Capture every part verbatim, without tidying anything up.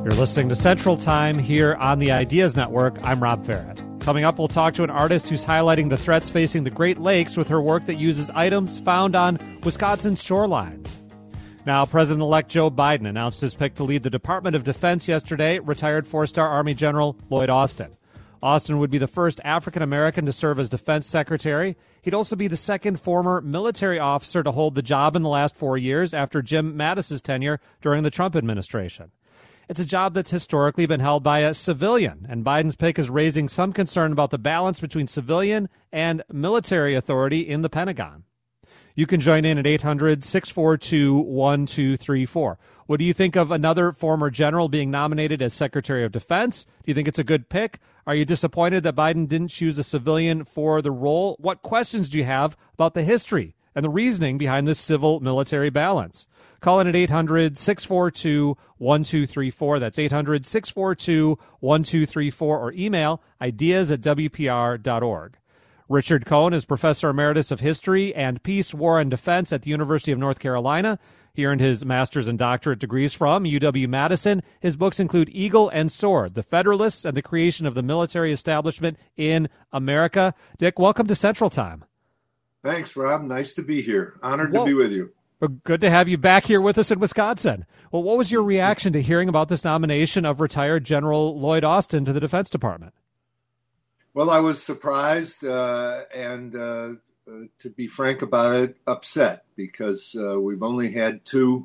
You're listening to Central Time here on the Ideas Network. I'm Rob Farrett. Coming up, we'll talk to an artist who's highlighting the threats facing the Great Lakes with her work that uses items found on Wisconsin's shorelines. Now, President-elect Joe Biden announced his pick to lead the Department of Defense yesterday, retired four-star Army General Lloyd Austin. Austin would be the first African-American to serve as defense secretary. He'd also be the second former military officer to hold the job in the last four years after Jim Mattis's tenure during the Trump administration. It's a job that's historically been held by a civilian, and Biden's pick is raising some concern about the balance between civilian and military authority in the Pentagon. You can join in at eight hundred, six four two, one two three four. What do you think of another former general being nominated as Secretary of Defense? Do you think it's a good pick? Are you disappointed that Biden didn't choose a civilian for the role? What questions do you have about the history and the reasoning behind this civil-military balance? Call in at eight hundred, six four two, one two three four. That's eight hundred, six four two, one two three four, or email ideas at w p r dot org. Richard Cohen is Professor Emeritus of History and Peace, War, and Defense at the University of North Carolina. He earned his master's and doctorate degrees from U W Madison. His books include Eagle and Sword, The Federalists and the Creation of the Military Establishment in America. Dick, welcome to Central Time. Thanks, Rob. Nice to be here. Honored Whoa. to be with you. Well, good to have you back here with us in Wisconsin. Well, what was your reaction to hearing about this nomination of retired General Lloyd Austin to the Defense Department? Well, I was surprised uh, and, uh, uh, to be frank about it, upset because uh, we've only had two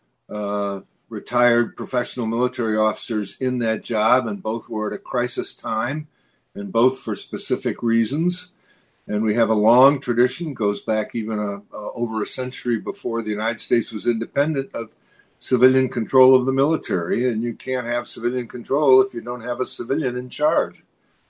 uh, retired professional military officers in that job, and both were at a crisis time, and both for specific reasons. And we have a long tradition, goes back even a, uh, over a century before the United States was independent, of civilian control of the military. And you can't have civilian control if you don't have a civilian in charge.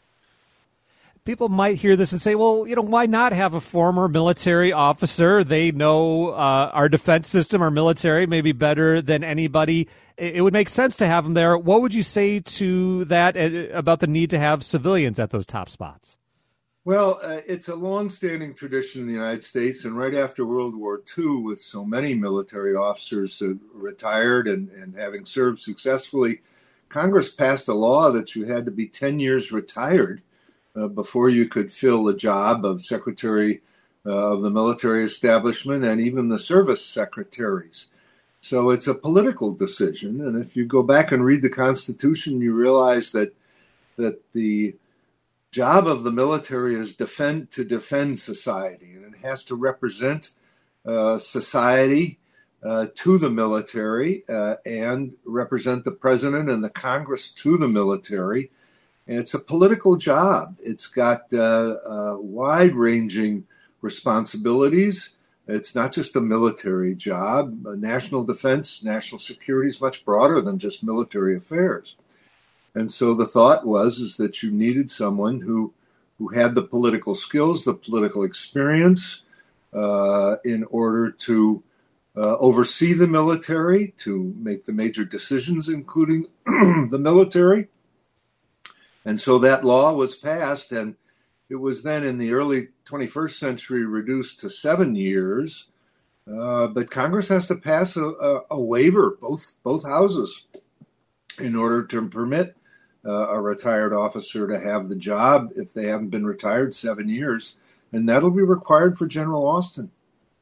People might hear this and say, well, you know, why not have a former military officer? They know uh, our defense system, our military, maybe better than anybody. It would make sense to have them there. What would you say to that uh, about the need to have civilians at those top spots? Well, uh, it's a long-standing tradition in the United States, and right after World War Two, with so many military officers uh, retired and, and having served successfully, Congress passed a law that you had to be ten years retired uh, before you could fill the job of Secretary uh, of the Military Establishment and even the service secretaries. So it's a political decision, and if you go back and read the Constitution, you realize that that the job of the military is defend to defend society, and it has to represent uh, society uh, to the military uh, and represent the president and the Congress to the military. And it's a political job. It's got uh, uh, wide-ranging responsibilities. It's not just a military job. Uh, national defense, national security is much broader than just military affairs. And so the thought was is that you needed someone who who had the political skills, the political experience uh, in order to uh, oversee the military, to make the major decisions, including the military. And so that law was passed, and it was then in the early twenty-first century reduced to seven years. Uh, but Congress has to pass a, a, a waiver, both both houses, in order to permit Uh, a retired officer to have the job if they haven't been retired seven years. And that'll be required for General Austin.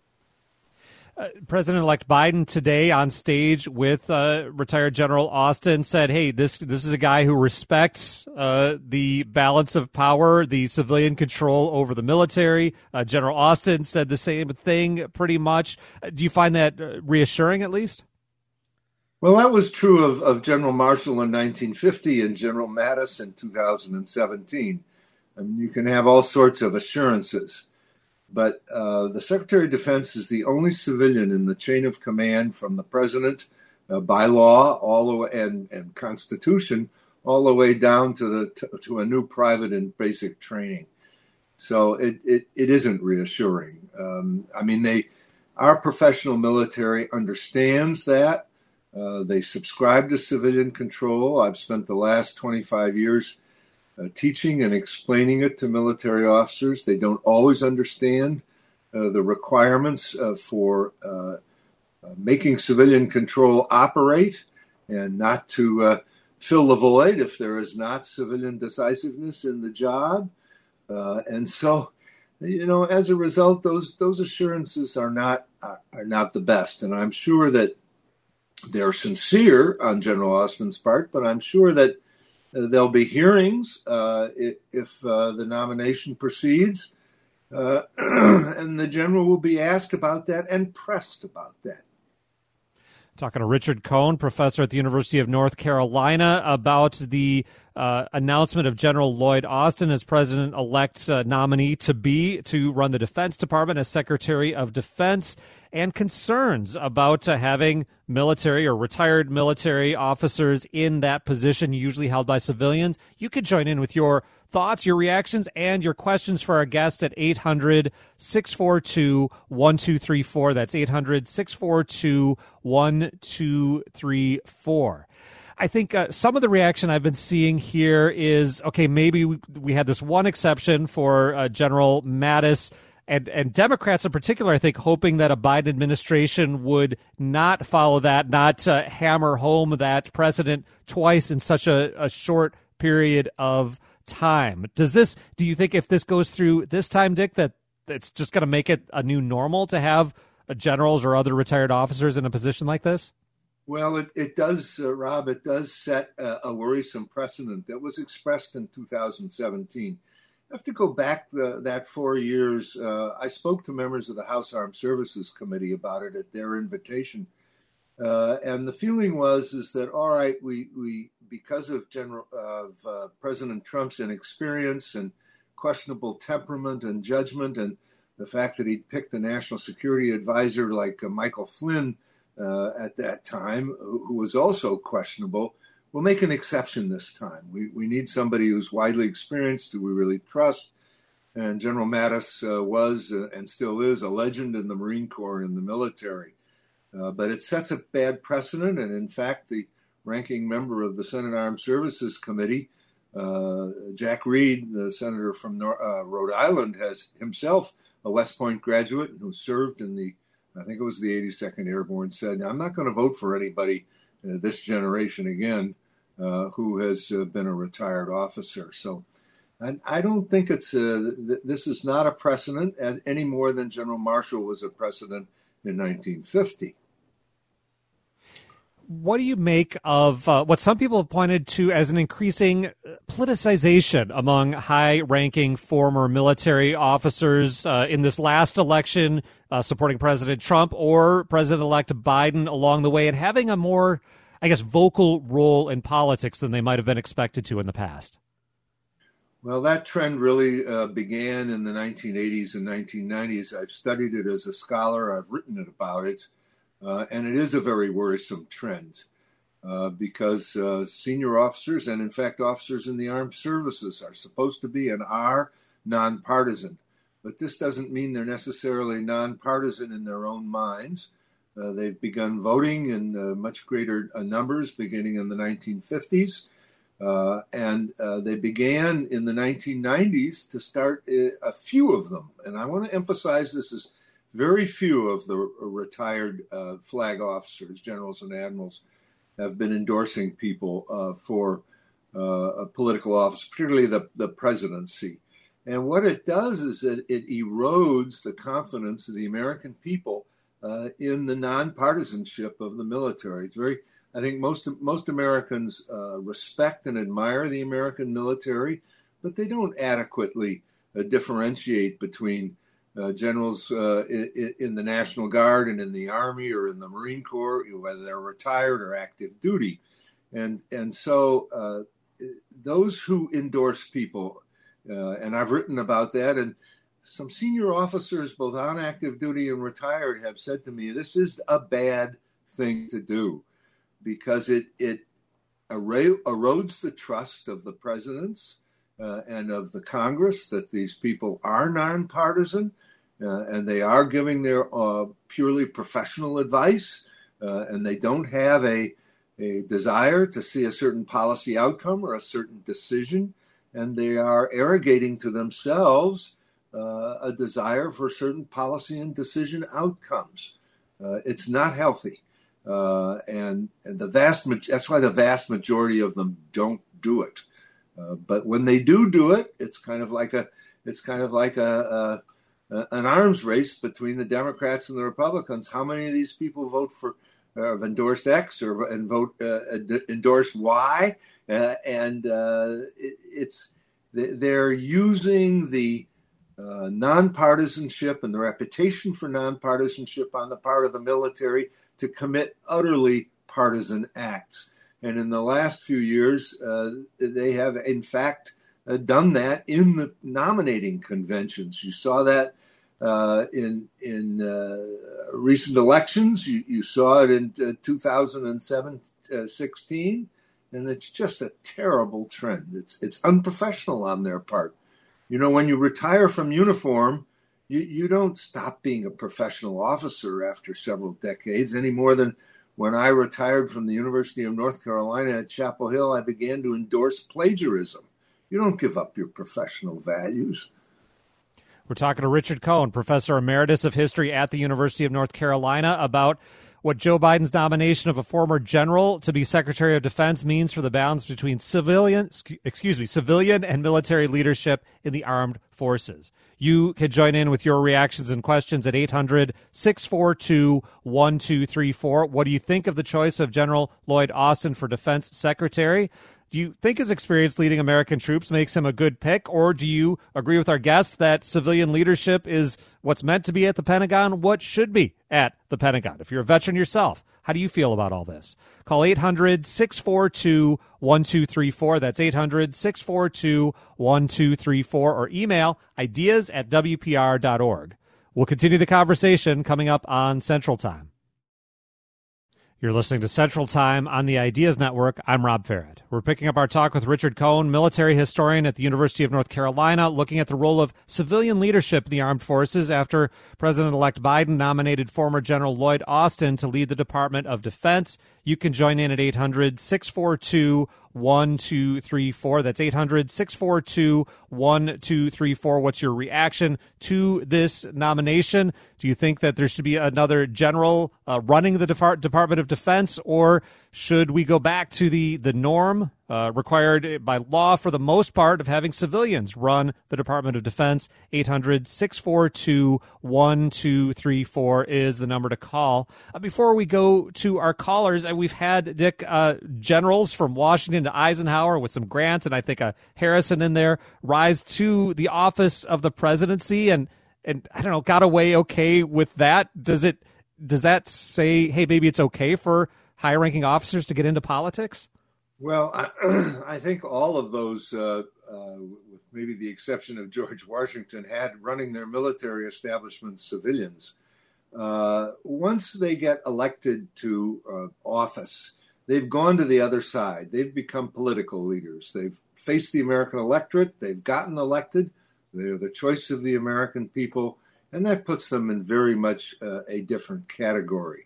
Uh, President-elect Biden today on stage with uh, retired General Austin said, hey, this this is a guy who respects uh, the balance of power, the civilian control over the military. Uh, General Austin said the same thing pretty much. Uh, do you find that uh, reassuring at least? Well, that was true of, of General Marshall in nineteen fifty and General Mattis in two thousand seventeen. I mean, you can have all sorts of assurances, but uh, the Secretary of Defense is the only civilian in the chain of command from the president uh, by law all the way, and, and Constitution all the way down to the to, to a new private in basic training. So it, it, it isn't reassuring. Um, I mean, they our professional military understands that. Uh, they subscribe to civilian control. I've spent the last twenty-five years uh, teaching and explaining it to military officers. They don't always understand uh, the requirements uh, for uh, uh, making civilian control operate, and not to uh, fill the void if there is not civilian decisiveness in the job. Uh, and so, you know, as a result, those those assurances are not are, are not the best. And I'm sure that they're sincere on General Austin's part, but I'm sure that uh, there'll be hearings uh, if uh, the nomination proceeds, uh, and the general will be asked about that and pressed about that. Talking to Richard Cohn, professor at the University of North Carolina, about the uh, announcement of General Lloyd Austin as president-elect's uh, nominee to be to run the Defense Department as Secretary of Defense, and concerns about uh, having military or retired military officers in that position, usually held by civilians. You could join in with your thoughts, your reactions, and your questions for our guest at eight hundred, six four two, one two three four. That's eight hundred, six four two, one two three four. I think uh, some of the reaction I've been seeing here is, okay, maybe we, we had this one exception for uh, General Mattis, and, and Democrats in particular, I think, hoping that a Biden administration would not follow that, not uh, hammer home that precedent twice in such a, a short period of time. Does this, do you think if this goes through this time, Dick, that it's just going to make it a new normal to have uh, generals or other retired officers in a position like this? Well, it, it does, uh, Rob, it does set a, a worrisome precedent that was expressed in two thousand seventeen. I have to go back the, that four years. Uh, I spoke to members of the House Armed Services Committee about it at their invitation. Uh, and the feeling was is that, all right, we, we because of General of uh, President Trump's inexperience and questionable temperament and judgment, and the fact that he'd picked a national security advisor like uh, Michael Flynn uh, at that time, who was also questionable, we'll make an exception this time. We we need somebody who's widely experienced, who we really trust. And General Mattis uh, was uh, and still is a legend in the Marine Corps and in the military. Uh, but it sets a bad precedent. And in fact, the ranking member of the Senate Armed Services Committee, uh, Jack Reed, the senator from Nor- uh, Rhode Island, has himself a West Point graduate who served in the, I think it was the eighty-second Airborne, said, I'm not going to vote for anybody uh, this generation again uh, who has uh, been a retired officer. So I, I don't think it's, a, th- this is not a precedent as, any more than General Marshall was a precedent in nineteen fifty. What do you make of uh, what some people have pointed to as an increasing politicization among high-ranking former military officers uh, in this last election, uh, supporting President Trump or President-elect Biden along the way, and having a more, I guess, vocal role in politics than they might have been expected to in the past? Well, that trend really uh, began in the nineteen eighties and nineteen nineties. I've studied it as a scholar. I've written it about it. Uh, and it is a very worrisome trend uh, because uh, senior officers and, in fact, officers in the armed services are supposed to be and are nonpartisan. But this doesn't mean they're necessarily nonpartisan in their own minds. Uh, they've begun voting in uh, much greater uh, numbers beginning in the nineteen fifties. Uh, and uh, they began in the nineteen nineties to start uh, a few of them. And I want to emphasize this as very few of the retired uh, flag officers, generals and admirals, have been endorsing people uh, for uh, a political office, particularly the, the presidency. And what it does is that it erodes the confidence of the American people uh, in the nonpartisanship of the military. It's very, I think most most Americans uh, respect and admire the American military, but they don't adequately uh, differentiate between Uh, generals uh, in, in the National Guard and in the Army or in the Marine Corps, whether they're retired or active duty. And and so uh, those who endorse people, uh, and I've written about that, and some senior officers, both on active duty and retired, have said to me, this is a bad thing to do because it, it erodes the trust of the presidents uh, and of the Congress that these people are nonpartisan. Uh, and they are giving their uh, purely professional advice, uh, and they don't have a, a desire to see a certain policy outcome or a certain decision, and they are arrogating to themselves uh, a desire for certain policy and decision outcomes. Uh, it's not healthy. Uh, and, and the vast that's why the vast majority of them don't do it. Uh, but when they do do it, it's kind of like a it's kind of like a, a an arms race between the Democrats and the Republicans. How many of these people vote for uh, have endorsed X or and vote uh, endorsed Y? Uh, and uh, it, it's they're using the uh, nonpartisanship and the reputation for nonpartisanship on the part of the military to commit utterly partisan acts. And in the last few years, uh, they have, in fact, uh, done that in the nominating conventions. You saw that uh, in in uh, recent elections. You, you saw it in uh, two thousand sixteen, and it's just a terrible trend. It's it's unprofessional on their part. You know, when you retire from uniform, you, you don't stop being a professional officer after several decades any more than when I retired from the University of North Carolina at Chapel Hill, I began to endorse plagiarism. You don't give up your professional values. We're talking to Richard Cohen, Professor Emeritus of History at the University of North Carolina, about what Joe Biden's nomination of a former general to be Secretary of Defense means for the balance between civilian, excuse me, civilian and military leadership in the armed forces. You can join in with your reactions and questions at eight hundred, six four two, one two three four. What do you think of the choice of General Lloyd Austin for Defense Secretary? Do you think his experience leading American troops makes him a good pick, or do you agree with our guests that civilian leadership is what's meant to be at the Pentagon, what should be at the Pentagon? If you're a veteran yourself, how do you feel about all this? Call eight hundred, six four two, one two three four. That's eight hundred, six four two, one two three four, or email ideas at W P R dot org. We'll continue the conversation coming up on Central Time. You're listening to Central Time on the Ideas Network. I'm Rob Farrett. We're picking up our talk with Richard Cohen, military historian at the University of North Carolina, looking at the role of civilian leadership in the armed forces after President-elect Biden nominated former General Lloyd Austin to lead the Department of Defense. You can join in at eight hundred, six four two, one two three four. That's eight hundred, six four two, one two three four. What's your reaction to this nomination? Do you think that there should be another general uh, running the Def- Department of Defense, or should we go back to the, the norm uh, required by law for the most part of having civilians run the Department of Defense? eight hundred, six four two, one two three four is the number to call. Uh, before we go to our callers, uh, we've had, Dick, uh, generals from Washington to Eisenhower with some Grant and I think a Harrison in there rise to the office of the presidency and, and I don't know, got away okay with that. Does it, does that say, hey, maybe it's okay for high-ranking officers to get into politics? Well, I, I think all of those, uh, uh, with maybe the exception of George Washington, had running their military establishments civilians. Uh, once they get elected to uh, office, they've gone to the other side. They've become political leaders. They've faced the American electorate. They've gotten elected. They're the choice of the American people, and that puts them in very much uh, a different category.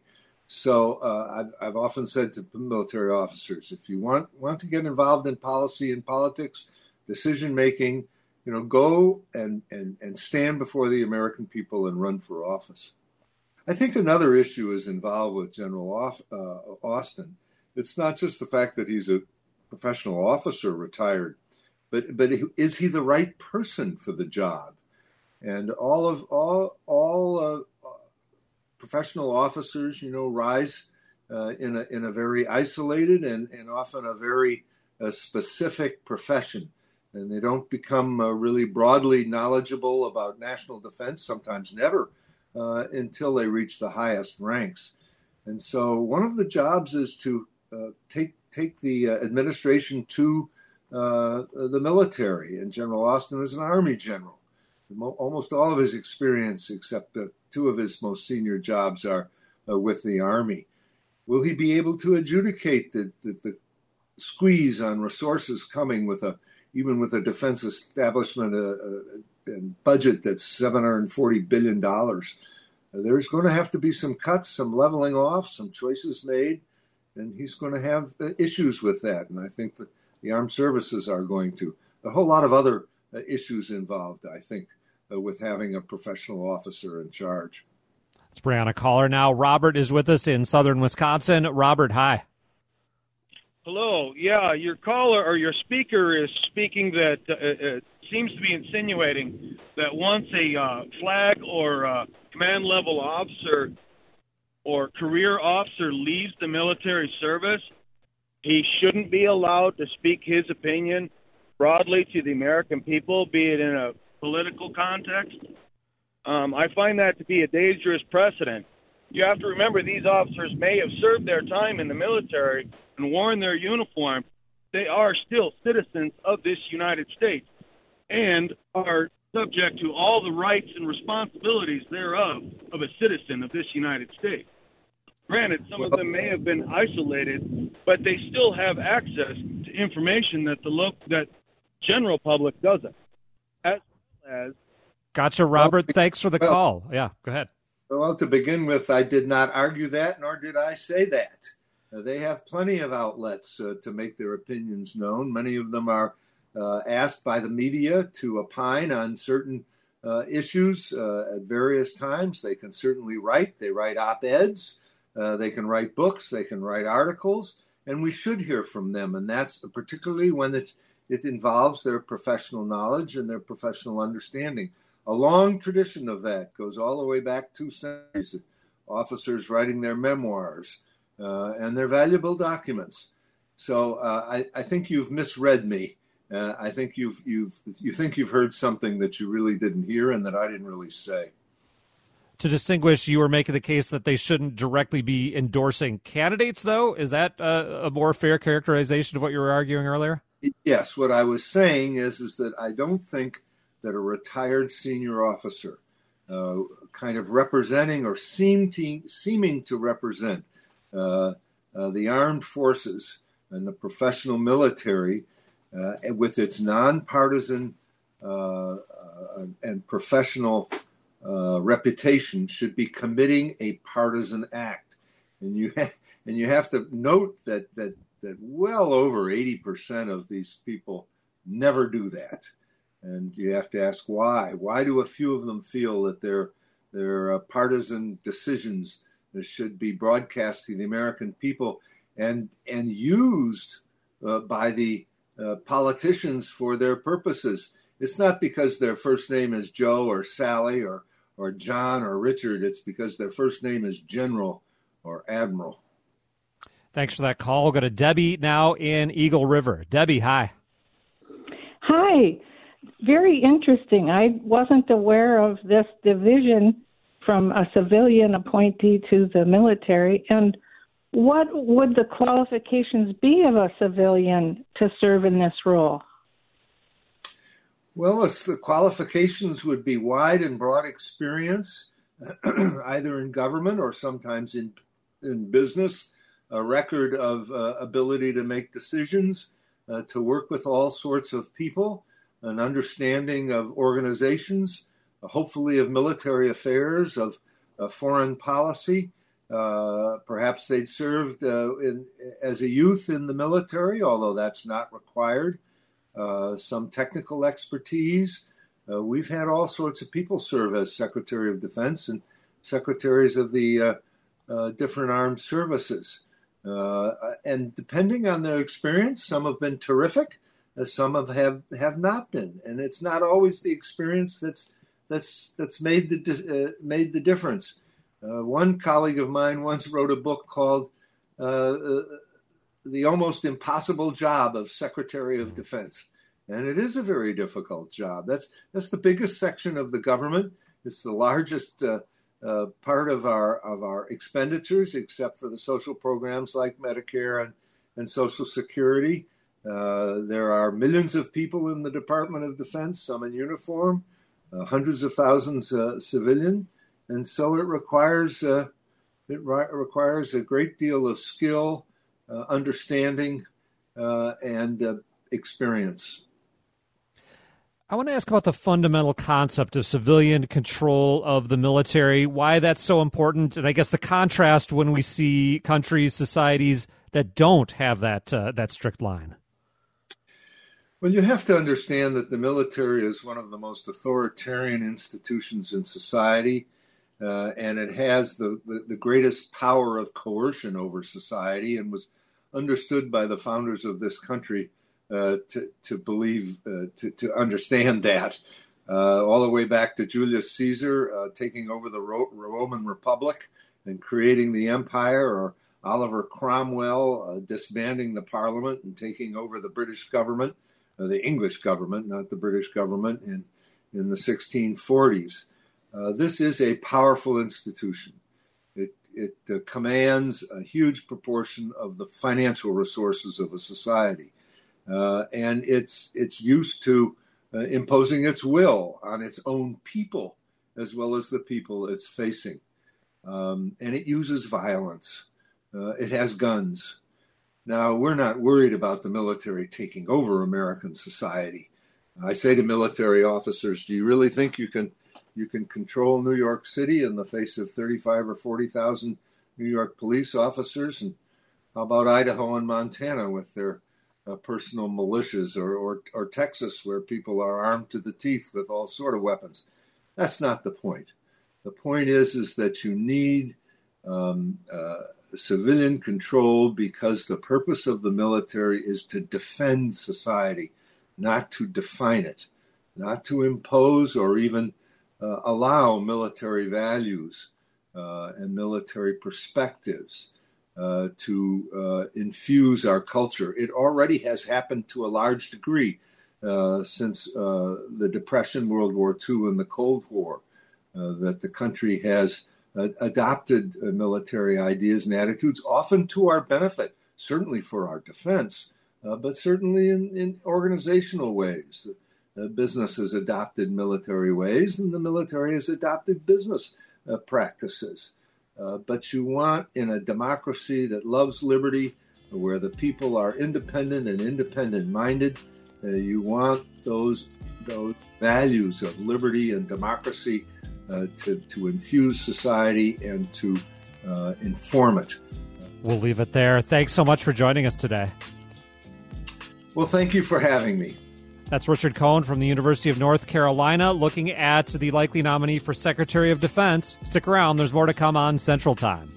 So uh, I've, I've often said to military officers, if you want want to get involved in policy and politics, decision making, you know, go and, and, and stand before the American people and run for office. I think another issue is involved with General Off, uh, Austin. It's not just the fact that he's a professional officer retired, but but is he the right person for the job? And all of all all. Uh, Professional officers, you know, rise uh, in a in a very isolated and, and often a very uh, specific profession, and they don't become uh, really broadly knowledgeable about national defense. Sometimes never uh, until they reach the highest ranks. And so, one of the jobs is to uh, take take the uh, administration to uh, the military. And General Austin is an Army general. Almost all of his experience, except uh, two of his most senior jobs, are uh, with the Army. Will he be able to adjudicate the, the, the squeeze on resources coming with a, even with a defense establishment uh, uh, and budget that's seven hundred forty billion dollars? Uh, there's going to have to be some cuts, some leveling off, some choices made, and he's going to have uh, issues with that. And I think that the armed services are going to. A whole lot of other uh, issues involved, I think, Uh, with having a professional officer in charge. Let's bring on a caller now. Robert is with us in southern Wisconsin. Robert, hi. Hello. Yeah, your caller or your speaker is speaking that uh, uh, seems to be insinuating that once a uh, flag or uh, command level officer or career officer leaves the military service, he shouldn't be allowed to speak his opinion broadly to the American people, be it in a political context. Um, I find that to be a dangerous precedent. You have to remember these officers may have served their time in the military and worn their uniform. They are still citizens of this United States and are subject to all the rights and responsibilities thereof of a citizen of this United States. Granted, some of them may have been isolated, but they still have access to information that the lo- that general public doesn't. As well as Gotcha, Robert. Well, Thanks for the well, call. Yeah, go ahead. Well, to begin with, I did not argue that, nor did I say that. Uh, they have plenty of outlets uh, to make their opinions known. Many of them are uh, asked by the media to opine on certain uh, issues uh, at various times. They can certainly write. They write op-eds. Uh, they can write books. They can write articles. And we should hear from them. And that's particularly when it, it involves their professional knowledge and their professional understanding. A long tradition of that goes all the way back two centuries. Officers writing their memoirs uh, and their valuable documents. So uh, I, I think you've misread me. Uh, I think you've you've you think you've heard something that you really didn't hear and that I didn't really say. To distinguish, you were making the case that they shouldn't directly be endorsing candidates, though. Is that uh, a more fair characterization of what you were arguing earlier? Yes. What I was saying is is that I don't think that a retired senior officer, uh, kind of representing or seem to, seeming to represent uh, uh, the armed forces and the professional military uh, with its nonpartisan uh, uh, and professional uh, reputation should be committing a partisan act. And you ha- and you have to note that that that well over eighty percent of these people never do that. And you have to ask why. Why do a few of them feel that their their uh, partisan decisions should be broadcast to the American people and and used uh, by the uh, politicians for their purposes? It's not because their first name is Joe or Sally or or John or Richard. It's because their first name is General or Admiral. Thanks for that call. We'll go to Debbie now in Eagle River. Debbie, hi. Hi. Very interesting. I wasn't aware of this division from a civilian appointee to the military. And what would the qualifications be of a civilian to serve in this role? Well, it's, the qualifications would be wide and broad experience, either in government or sometimes in in business, a record of uh, ability to make decisions, uh, to work with all sorts of people, an understanding of organizations, uh, hopefully of military affairs, of uh, foreign policy. Uh, perhaps they'd served uh, in, as a youth in the military, although that's not required. Uh, some technical expertise. Uh, we've had all sorts of people serve as Secretary of Defense and secretaries of the uh, uh, different armed services. Uh, and depending on their experience, some have been terrific. Some have, have have not been, and it's not always the experience that's that's that's made the uh, made the difference. Uh, one colleague of mine once wrote a book called uh, uh, "The Almost Impossible Job of Secretary of Defense," and it is a very difficult job. That's that's the biggest section of the government. It's the largest uh, uh, part of our of our expenditures, except for the social programs like Medicare and and Social Security. Uh, there are millions of people in the Department of Defense, some in uniform, uh, hundreds of thousands uh, civilian, and so it requires uh, it re- requires a great deal of skill, uh, understanding, uh, and uh, experience. I want to ask about the fundamental concept of civilian control of the military, why that's so important, and I guess the contrast when we see countries, societies that don't have that uh, that strict line. Well, you have to understand that the military is one of the most authoritarian institutions in society. uh, and it has the, the, the greatest power of coercion over society, and was understood by the founders of this country uh, to, to believe, uh, to, to understand that. Uh, all the way back to Julius Caesar uh, taking over the Ro- Roman Republic and creating the empire, or Oliver Cromwell uh, disbanding the parliament and taking over the British government, uh, the English government, not the British government, in, in the sixteen forties. Uh, this is a powerful institution. It, it uh, commands a huge proportion of the financial resources of a society. Uh, and it's, it's used to Uh, imposing its will on its own people, as well as the people it's facing. Um, and it uses violence. Uh, it has guns. Now, we're not worried about the military taking over American society. I say to military officers, do you really think you can you can control New York City in the face of thirty-five or forty thousand New York police officers? And how about Idaho and Montana with their Uh, personal militias, or, or or Texas, where people are armed to the teeth with all sort of weapons? That's not the point. The point is, is that you need um, uh, civilian control, because the purpose of the military is to defend society, not to define it, not to impose or even uh, allow military values uh, and military perspectives Uh, to uh, infuse our culture. It already has happened to a large degree uh, since uh, the Depression, World War Two, and the Cold War, uh, that the country has uh, adopted uh, military ideas and attitudes, often to our benefit, certainly for our defense, uh, but certainly in, in organizational ways. Uh, business has adopted military ways, and the military has adopted business uh, practices. Uh, but you want, in a democracy that loves liberty, where the people are independent and independent-minded, uh, you want those those values of liberty and democracy uh, to, to infuse society and to uh, inform it. We'll leave it there. Thanks so much for joining us today. Well, thank you for having me. That's Richard Cohen from the University of North Carolina, looking at the likely nominee for Secretary of Defense. Stick around. There's more to come on Central Time.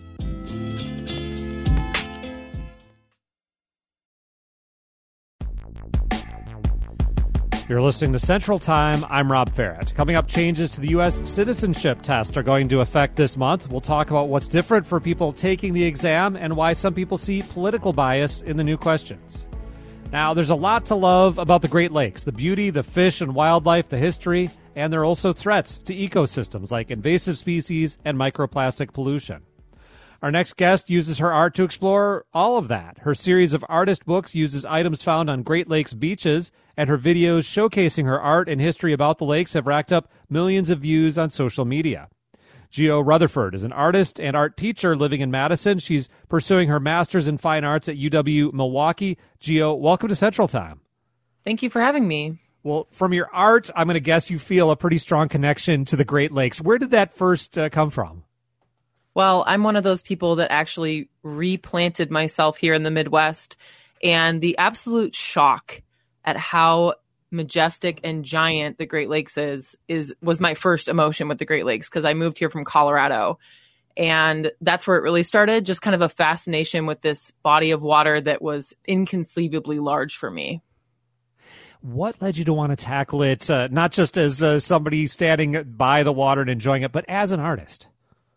You're listening to Central Time. I'm Rob Ferret. Coming up, changes to the U S citizenship test are going to affect this month. We'll talk about what's different for people taking the exam and why some people see political bias in the new questions. Now, there's a lot to love about the Great Lakes, the beauty, the fish and wildlife, the history, and there are also threats to ecosystems like invasive species and microplastic pollution. Our next guest uses her art to explore all of that. Her series of artist books uses items found on Great Lakes beaches, and her videos showcasing her art and history about the lakes have racked up millions of views on social media. Geo Rutherford is an artist and art teacher living in Madison. She's pursuing her master's in fine arts at U W Milwaukee. Geo, welcome to Central Time. Thank you for having me. Well, from your art, I'm going to guess you feel a pretty strong connection to the Great Lakes. Where did that first uh, come from? Well, I'm one of those people that actually replanted myself here in the Midwest, and the absolute shock at how majestic and giant the Great Lakes is, is was my first emotion with the Great Lakes, because I moved here from Colorado. And that's where it really started, just kind of a fascination with this body of water that was inconceivably large for me. What led you to want to tackle it, uh, not just as uh, somebody standing by the water and enjoying it, but as an artist?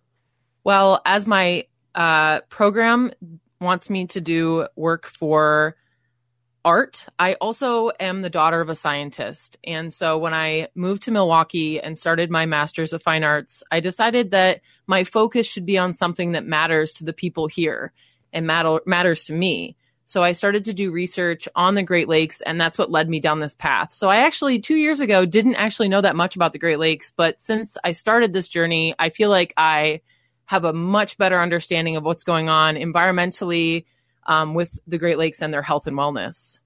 Well, as my uh, program wants me to do work for art, I also am the daughter of a scientist. And so when I moved to Milwaukee and started my Master's of Fine Arts, I decided that my focus should be on something that matters to the people here and matter, matters to me. So I started to do research on the Great Lakes, and that's what led me down this path. So I actually, two years ago, didn't actually know that much about the Great Lakes, but since I started this journey, I feel like I have a much better understanding of what's going on environmentally um, with the Great Lakes and their health and wellness.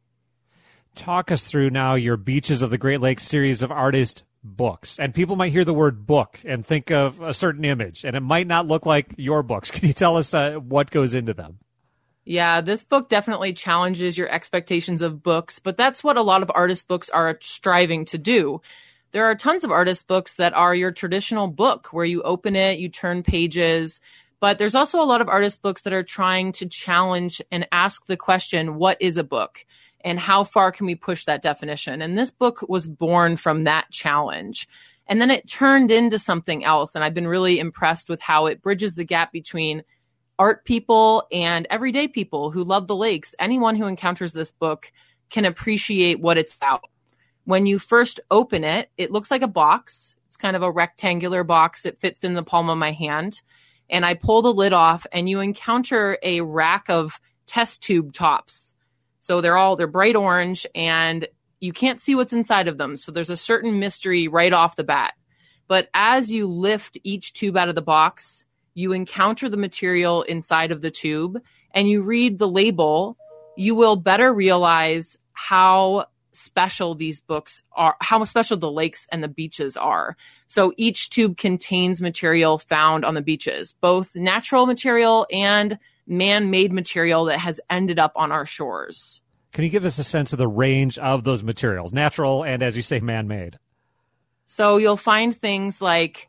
Talk us through now your Beaches of the Great Lakes series of artist books. And people might hear the word book and think of a certain image, and it might not look like your books. Can you tell us uh, what goes into them? Yeah, this book definitely challenges your expectations of books, but that's what a lot of artist books are striving to do. There are tons of artist books that are your traditional book where you open it, you turn pages. But there's also a lot of artist books that are trying to challenge and ask the question, what is a book? And how far can we push that definition? And this book was born from that challenge. And then it turned into something else. And I've been really impressed with how it bridges the gap between art people and everyday people who love the lakes. Anyone who encounters this book can appreciate what it's about. When you first open it, it looks like a box. It's kind of a rectangular box. It fits in the palm of my hand. And I pull the lid off and you encounter a rack of test tube tops. So they're all, they're bright orange and you can't see what's inside of them. So there's a certain mystery right off the bat. But as you lift each tube out of the box, you encounter the material inside of the tube and you read the label, you will better realize how special these books are, how special the lakes and the beaches are. So each tube contains material found on the beaches, both natural material and man-made material that has ended up on our shores. Can you give us a sense of the range of those materials, natural and, as you say, man-made? So you'll find things like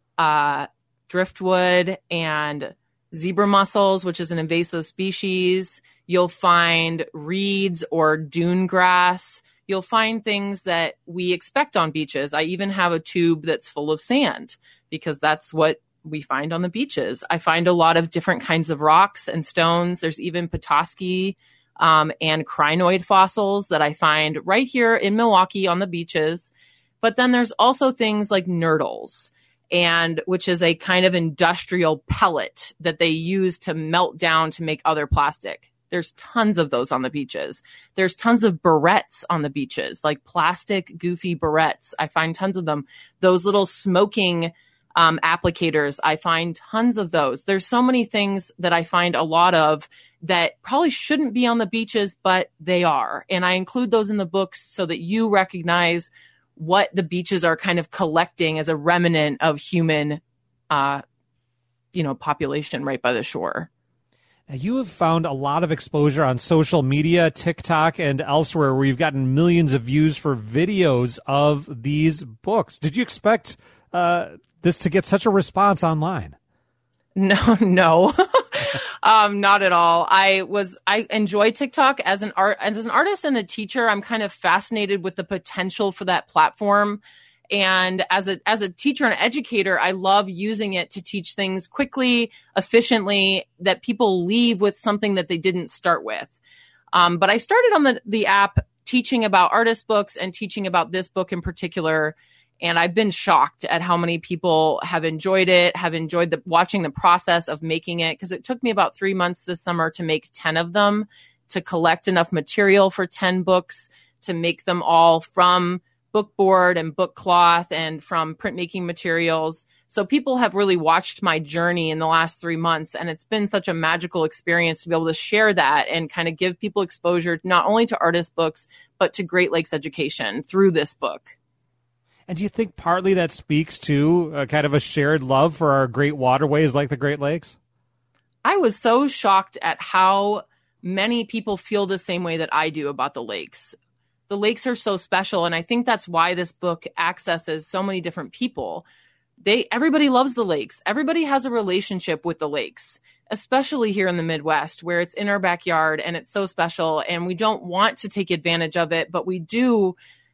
uh, driftwood and zebra mussels, which is an invasive species. You'll find reeds or dune grass. You'll find things that we expect on beaches. I even have a tube that's full of sand because that's what we find on the beaches. I find a lot of different kinds of rocks and stones. There's even Petoskey um, and crinoid fossils that I find right here in Milwaukee on the beaches. But then there's also things like nurdles, and which is a kind of industrial pellet that they use to melt down to make other plastic. There's tons of those on the beaches. There's tons of barrettes on the beaches, like plastic, goofy barrettes. I find tons of them. Those little smoking um, applicators, I find tons of those. There's so many things that I find a lot of that probably shouldn't be on the beaches, but they are. And I include those in the books so that you recognize what the beaches are kind of collecting as a remnant of human, uh, you know, population right by the shore. You have found a lot of exposure on social media, TikTok, and elsewhere where you've gotten millions of views for videos of these books. Did you expect uh, this to get such a response online? No, no, um, not at all. I was, I enjoy TikTok as an art, as an artist and a teacher. I'm kind of fascinated with the potential for that platform. And as a as a teacher and educator, I love using it to teach things quickly, efficiently, that people leave with something that they didn't start with. Um, but I started on the, the app teaching about artist books and teaching about this book in particular. And I've been shocked at how many people have enjoyed it, have enjoyed the, watching the process of making it. Because it took me about three months this summer to make ten of them, to collect enough material for ten books, to make them all from book board and book cloth and from printmaking materials. So people have really watched my journey in the last three months. And it's been such a magical experience to be able to share that and kind of give people exposure not only to artist books, but to Great Lakes education through this book. And do you think partly that speaks to a kind of a shared love for our great waterways like the Great Lakes? I was so shocked at how many people feel the same way that I do about the lakes. The lakes are so special, and I think that's why this book accesses so many different people. They, everybody loves the lakes. Everybody has a relationship with the lakes, especially here in the Midwest, where it's in our backyard and it's so special, and we don't want to take advantage of it, but we do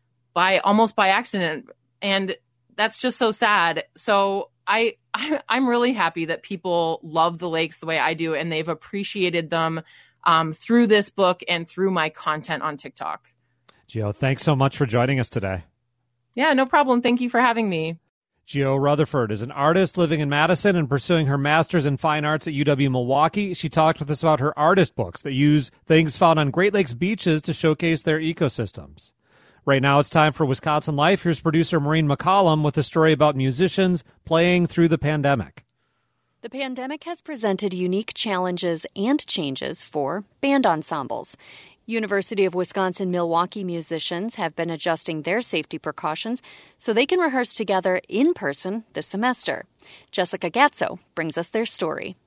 by almost by accident, and that's just so sad. So I, I I'm really happy that people love the lakes the way I do, and they've appreciated them um, through this book and through my content on TikTok. Geo, thanks so much for joining us today. Yeah, no problem. Thank you for having me. Geo Rutherford is an artist living in Madison and pursuing her master's in fine arts at U W-Milwaukee. She talked with us about her artist books that use things found on Great Lakes beaches to showcase their ecosystems. Right now it's time for Wisconsin Life. Here's producer Maureen McCollum with a story about musicians playing through the pandemic. The pandemic has presented unique challenges and changes for band ensembles. University of Wisconsin-Milwaukee musicians have been adjusting their safety precautions so they can rehearse together in person this semester. Jessica Gatso brings us their story.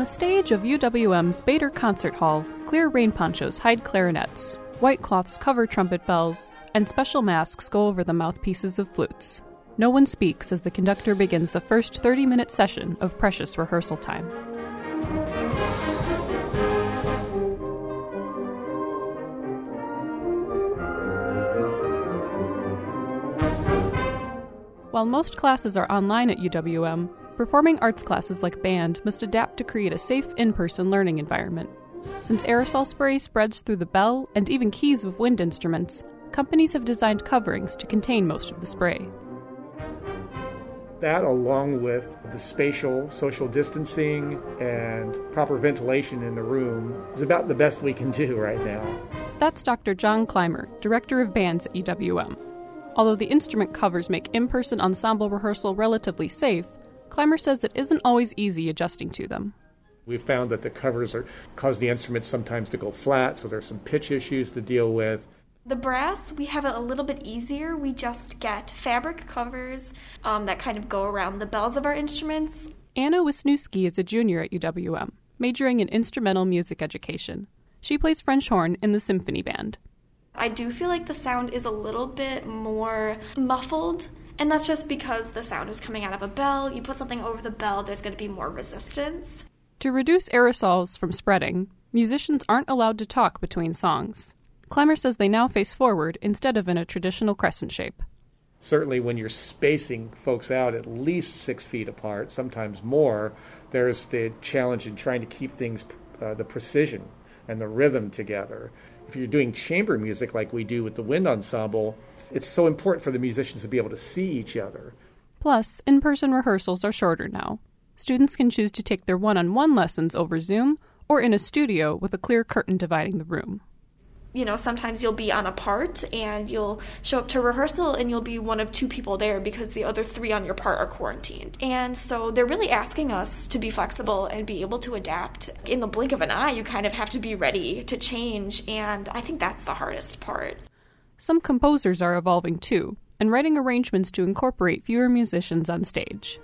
the stage of U W M's Bader Concert Hall, clear rain ponchos hide clarinets, white cloths cover trumpet bells, and special masks go over the mouthpieces of flutes. No one speaks as the conductor begins the first thirty-minute session of precious rehearsal time. While most classes are online at U W M, performing arts classes like band must adapt to create a safe in-person learning environment. Since aerosol spray spreads through the bell and even keys of wind instruments, companies have designed coverings to contain most of the spray. That, along with the spatial social distancing and proper ventilation in the room, is about the best we can do right now. That's Doctor John Clymer, Director of Bands at U W M. Although the instrument covers make in-person ensemble rehearsal relatively safe, Clymer says it isn't always easy adjusting to them. We've found that the covers are cause the instruments sometimes to go flat, so there's some pitch issues to deal with. The brass, we have it a little bit easier. We just get fabric covers um, that kind of go around the bells of our instruments. Anna Wisniewski is a junior at U W M, majoring in instrumental music education. She plays French horn in the symphony band. I do feel like the sound is a little bit more muffled, and that's just because the sound is coming out of a bell. You put something over the bell, there's going to be more resistance. To reduce aerosols from spreading, musicians aren't allowed to talk between songs. Clymer says they now face forward instead of in a traditional crescent shape. Certainly when you're spacing folks out at least six feet apart, sometimes more, there's the challenge in trying to keep things, uh, the precision and the rhythm together. If you're doing chamber music like we do with the wind ensemble, it's so important for the musicians to be able to see each other. Plus, in-person rehearsals are shorter now. Students can choose to take their one-on-one lessons over Zoom or in a studio with a clear curtain dividing the room. You know, sometimes you'll be on a part and you'll show up to rehearsal and you'll be one of two people there because the other three on your part are quarantined. And so they're really asking us to be flexible and be able to adapt. In the blink of an eye, you kind of have to be ready to change, and I think that's the hardest part. Some composers are evolving too, and writing arrangements to incorporate fewer musicians on stage.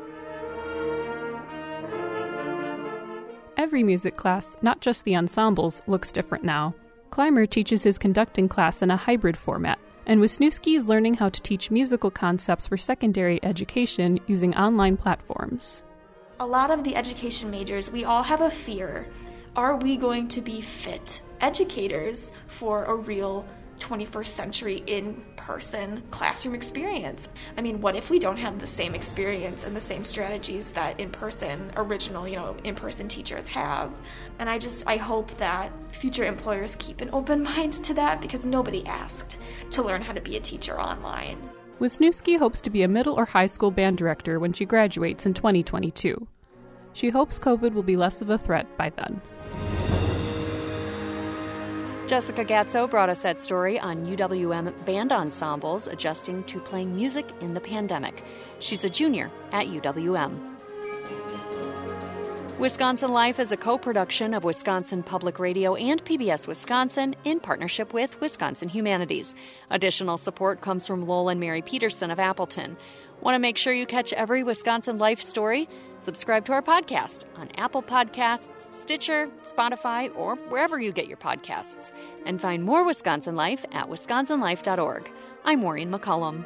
Every music class, not just the ensembles, looks different now. Clymer teaches his conducting class in a hybrid format, and Wisniewski is learning how to teach musical concepts for secondary education using online platforms. A lot of the education majors, we all have a fear. Are we going to be fit educators for a real twenty-first century in-person classroom experience? I mean, what if we don't have the same experience and the same strategies that in-person, original, you know, in-person teachers have? And I just, I hope that future employers keep an open mind to that, because nobody asked to learn how to be a teacher online. Wisniewski hopes to be a middle or high school band director when she graduates in twenty twenty-two. She hopes COVID will be less of a threat by then. Jessica Gatso brought us that story on U W M band ensembles adjusting to playing music in the pandemic. She's a junior at U W M. Wisconsin Life is a co-production of Wisconsin Public Radio and P B S Wisconsin in partnership with Wisconsin Humanities. Additional support comes from Lowell and Mary Peterson of Appleton. Want to make sure you catch every Wisconsin Life story? Subscribe to our podcast on Apple Podcasts, Stitcher, Spotify, or wherever you get your podcasts. And find more Wisconsin Life at wisconsin life dot org. I'm Maureen McCullum.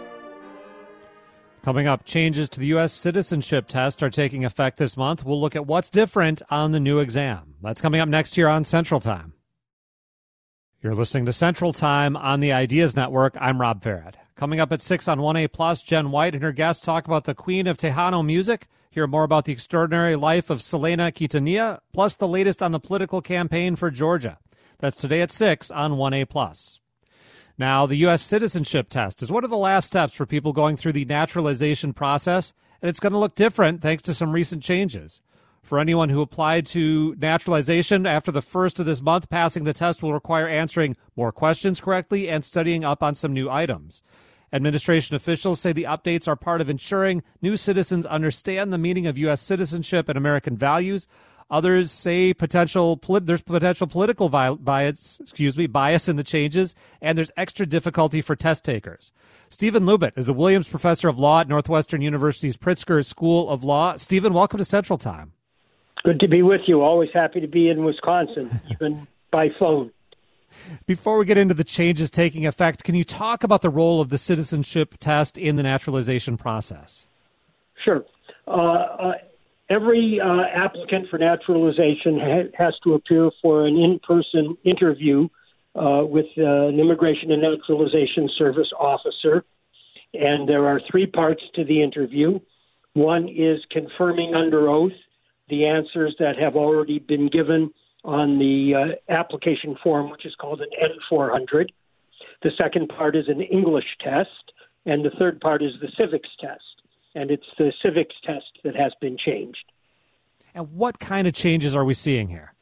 Coming up, changes to the U S citizenship test are taking effect this month. We'll look at what's different on the new exam. That's coming up next here on Central Time. You're listening to Central Time on the Ideas Network. I'm Rob Farrett. Coming up at six on one A Plus, Jen White and her guests talk about the Queen of Tejano music, hear more about the extraordinary life of Selena Quintanilla, plus the latest on the political campaign for Georgia. That's today at six on one A Plus. Now, the U S citizenship test is one of the last steps for people going through the naturalization process, and it's going to look different thanks to some recent changes. For anyone who applied to naturalization after the first of this month, passing the test will require answering more questions correctly and studying up on some new items. Administration officials say the updates are part of ensuring new citizens understand the meaning of U S citizenship and American values. Others say potential there's potential political bias, excuse me, bias in the changes, and there's extra difficulty for test takers. Stephen Lubit is the Williams Professor of Law at Northwestern University's Pritzker School of Law. Stephen, welcome to Central Time. Good to be with you. Always happy to be in Wisconsin, even by phone. Before we get into the changes taking effect, can you talk about the role of the citizenship test in the naturalization process? Sure. Uh, uh, every uh, applicant for naturalization ha- has to appear for an in-person interview uh, with uh, an Immigration and Naturalization Service officer. And there are three parts to the interview. One is confirming under oath the answers that have already been given on the uh, application form, which is called an N four hundred. The second part is an English test, and the third part is the civics test. And it's the civics test that has been changed. And what kind of changes are we seeing here?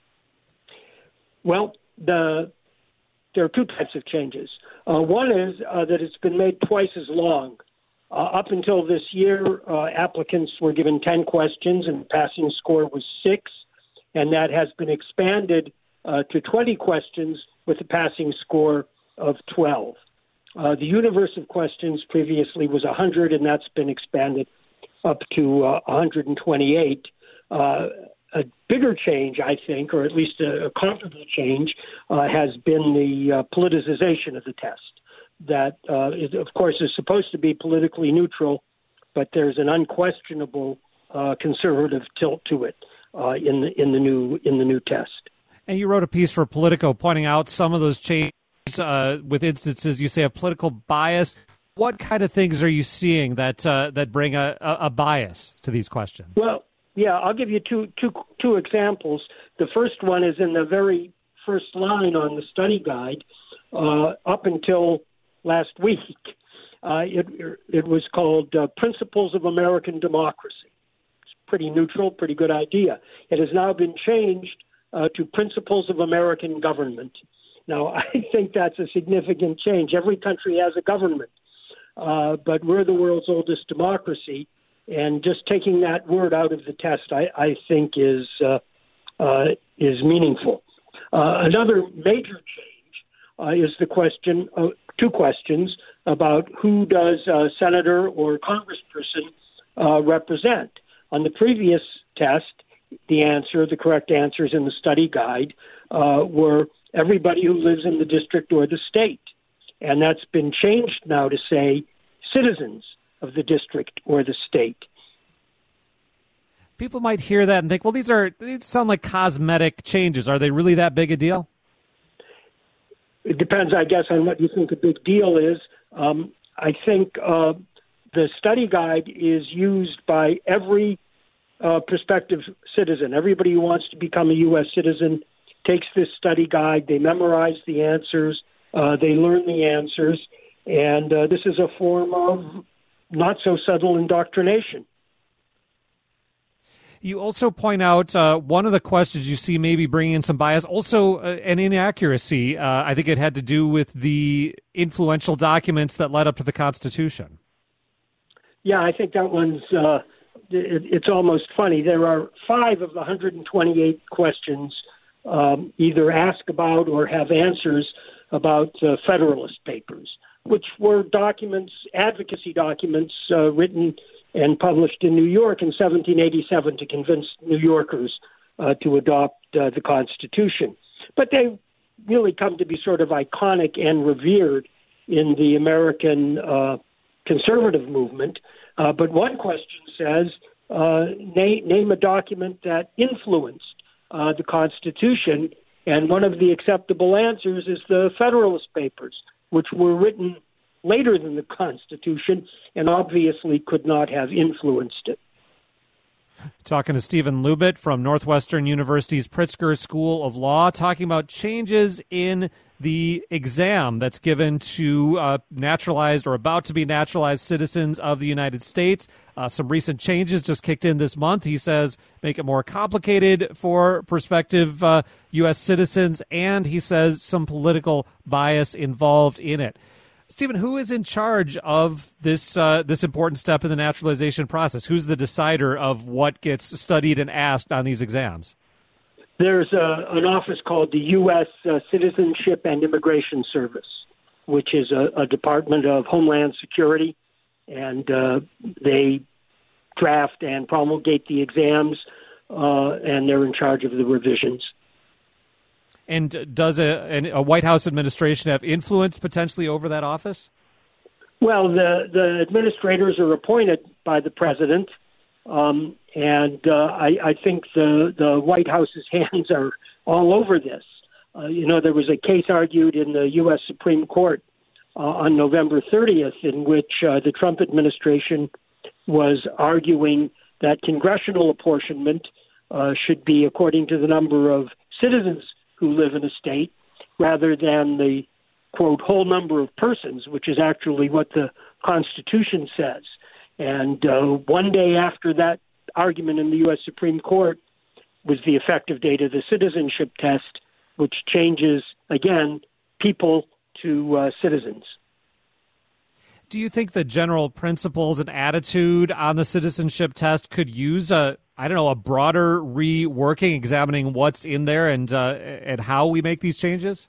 Well, the there are two types of changes. Uh, one is uh, that it's been made twice as long. Uh, up until this year, uh, applicants were given ten questions, and the passing score was six. And that has been expanded uh, to twenty questions with a passing score of twelve. Uh, the universe of questions previously was one hundred, and that's been expanded up to uh, one hundred twenty-eight. Uh, a bigger change, I think, or at least a, a comparable change, uh, has been the uh, politicization of the test. That, uh, is, of course, is supposed to be politically neutral, but there's an unquestionable uh, conservative tilt to it. Uh, in the in the new in the new test. And you wrote a piece for Politico pointing out some of those changes uh, with instances you say of political bias. What kind of things are you seeing that uh, that bring a, a bias to these questions? Well, yeah, I'll give you two two two examples. The first one is in the very first line on the study guide. Uh, up until last week, uh, it it was called uh, Principles of American Democracy. Pretty neutral, pretty good idea. It has now been changed uh, to Principles of American Government. Now, I think that's a significant change. Every country has a government, uh, but we're the world's oldest democracy, and just taking that word out of the test, I, I think, is uh, uh, is meaningful. Uh, another major change uh, is the question, uh, two questions about who does a senator or congressperson uh, represent. On the previous test, the answer, the correct answers in the study guide uh, were everybody who lives in the district or the state. And that's been changed now to say citizens of the district or the state. People might hear that and think, well, these are these sound like cosmetic changes. Are they really that big a deal? It depends, I guess, on what you think a big deal is. Um, I think uh, the study guide is used by every uh, prospective citizen. Everybody who wants to become a U S citizen takes this study guide. They memorize the answers. Uh, they learn the answers. And uh, this is a form of not so subtle indoctrination. You also point out uh, one of the questions you see maybe bringing in some bias, also uh, an inaccuracy. Uh, I think it had to do with the influential documents that led up to the Constitution. Yeah, I think that one's, uh, it, it's almost funny. There are five of the one hundred twenty-eight questions um, either ask about or have answers about uh, Federalist Papers, which were documents, advocacy documents uh, written and published in New York in seventeen eighty-seven to convince New Yorkers uh, to adopt uh, the Constitution. But they really come to be sort of iconic and revered in the American uh, conservative movement. Uh, but one question says, uh, name, name a document that influenced uh, the Constitution, and one of the acceptable answers is the Federalist Papers, which were written later than the Constitution and obviously could not have influenced it. Talking to Stephen Lubit from Northwestern University's Pritzker School of Law, talking about changes in the exam that's given to uh, naturalized or about to be naturalized citizens of the United States. Uh, some recent changes just kicked in this month. He says make it more complicated for prospective uh, U S citizens, and he says some political bias involved in it. Stephen, who is in charge of this uh, this important step in the naturalization process? Who's the decider of what gets studied and asked on these exams? There's a, an office called the U S Uh, Citizenship and Immigration Service, which is a, a Department of Homeland Security, and uh, they draft and promulgate the exams. uh, and they're in charge of the revisions. And does a, a White House administration have influence potentially over that office? Well, the, the administrators are appointed by the president, um, and uh, I, I think the, the White House's hands are all over this. Uh, you know, there was a case argued in the U S Supreme Court uh, on November thirtieth in which uh, the Trump administration was arguing that congressional apportionment uh, should be according to the number of citizens who live in a state rather than the, quote, whole number of persons, which is actually what the Constitution says. And uh, one day after that argument in the U S Supreme Court was the effective date of the citizenship test, which changes, again, people to uh, citizens. Do you think the general principles and attitude on the citizenship test could use a, I don't know, a broader reworking, examining what's in there and uh, and how we make these changes?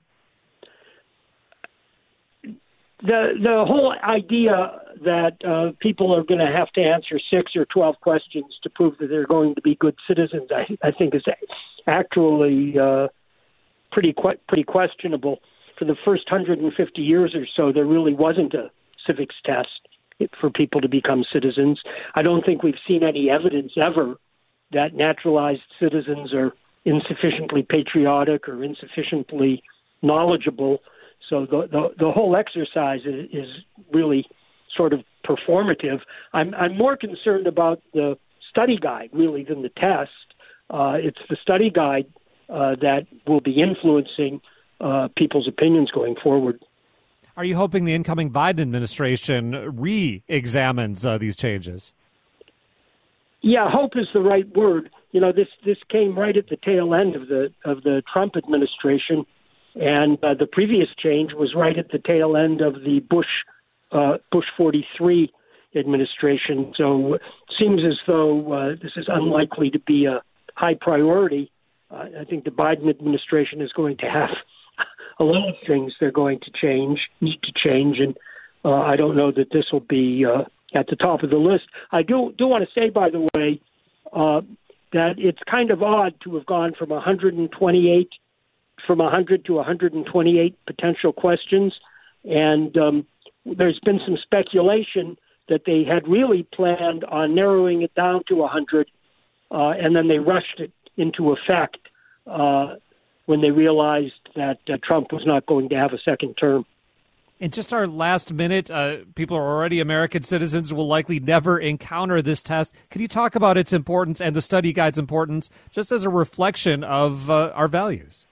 The the whole idea that uh, people are going to have to answer six or twelve questions to prove that they're going to be good citizens, I, I think is actually uh, pretty pretty questionable. For the first one hundred fifty years or so, there really wasn't a civics test for people to become citizens. I don't think we've seen any evidence ever that naturalized citizens are insufficiently patriotic or insufficiently knowledgeable. So the the, the whole exercise is, is really sort of performative. I'm I'm more concerned about the study guide really than the test. Uh, it's the study guide uh, that will be influencing uh, people's opinions going forward. Are you hoping the incoming Biden administration re-examines uh, these changes? Yeah, hope is the right word. You know, this this came right at the tail end of the of the Trump administration, and uh, the previous change was right at the tail end of the Bush uh, Bush forty-three administration. So it seems as though uh, this is unlikely to be a high priority. Uh, I think the Biden administration is going to have a lot of things they're going to change, need to change, and uh, I don't know that this will be uh, at the top of the list. I do do want to say, by the way, uh, that it's kind of odd to have gone from one hundred twenty-eight, from one hundred to one hundred twenty-eight potential questions, and um, there's been some speculation that they had really planned on narrowing it down to one hundred, uh, and then they rushed it into effect uh, when they realized that uh, Trump was not going to have a second term. In just our last minute, uh, people are already American citizens, will likely never encounter this test. Can you talk about its importance and the study guide's importance just as a reflection of uh, our values?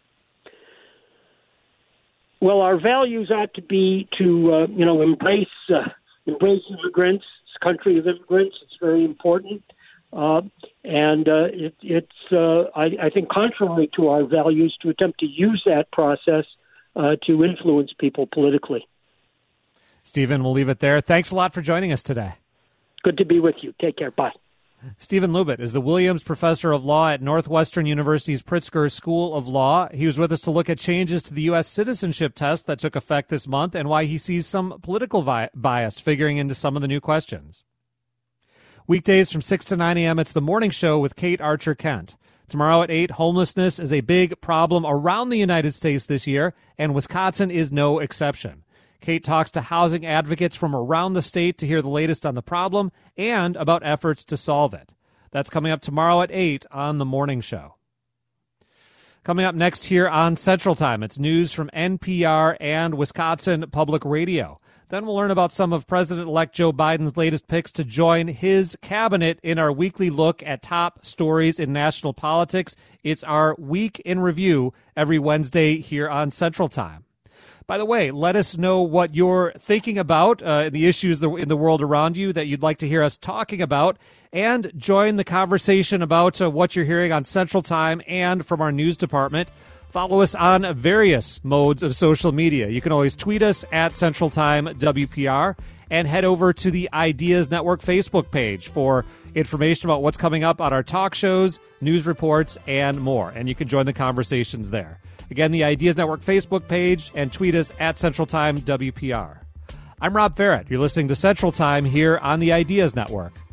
Well, our values ought to be to, uh, you know, embrace uh, embrace immigrants. It's a country of immigrants. It's very important. Uh, and uh, it, it's, uh, I, I think, contrary to our values to attempt to use that process uh, to influence people politically. Stephen, we'll leave it there. Thanks a lot for joining us today. Good to be with you. Take care. Bye. Stephen Lubit is the Williams Professor of Law at Northwestern University's Pritzker School of Law. He was with us to look at changes to the U S citizenship test that took effect this month and why he sees some political vi- bias figuring into some of the new questions. Weekdays from six to nine a.m., it's The Morning Show with Kate Archer-Kent. Tomorrow at eight, homelessness is a big problem around the United States this year, and Wisconsin is no exception. Kate talks to housing advocates from around the state to hear the latest on the problem and about efforts to solve it. That's coming up tomorrow at eight on The Morning Show. Coming up next here on Central Time, it's news from N P R and Wisconsin Public Radio. Then we'll learn about some of President-elect Joe Biden's latest picks to join his cabinet in our weekly look at top stories in national politics. It's our Week in Review every Wednesday here on Central Time. By the way, let us know what you're thinking about, uh, the issues in the world around you that you'd like to hear us talking about, and join the conversation about uh, what you're hearing on Central Time and from our news department. Follow us on various modes of social media. You can always tweet us at Central Time W P R and head over to the Ideas Network Facebook page for information about what's coming up on our talk shows, news reports, and more. And you can join the conversations there. Again, the Ideas Network Facebook page and tweet us at Central Time W P R. I'm Rob Ferrett. You're listening to Central Time here on the Ideas Network.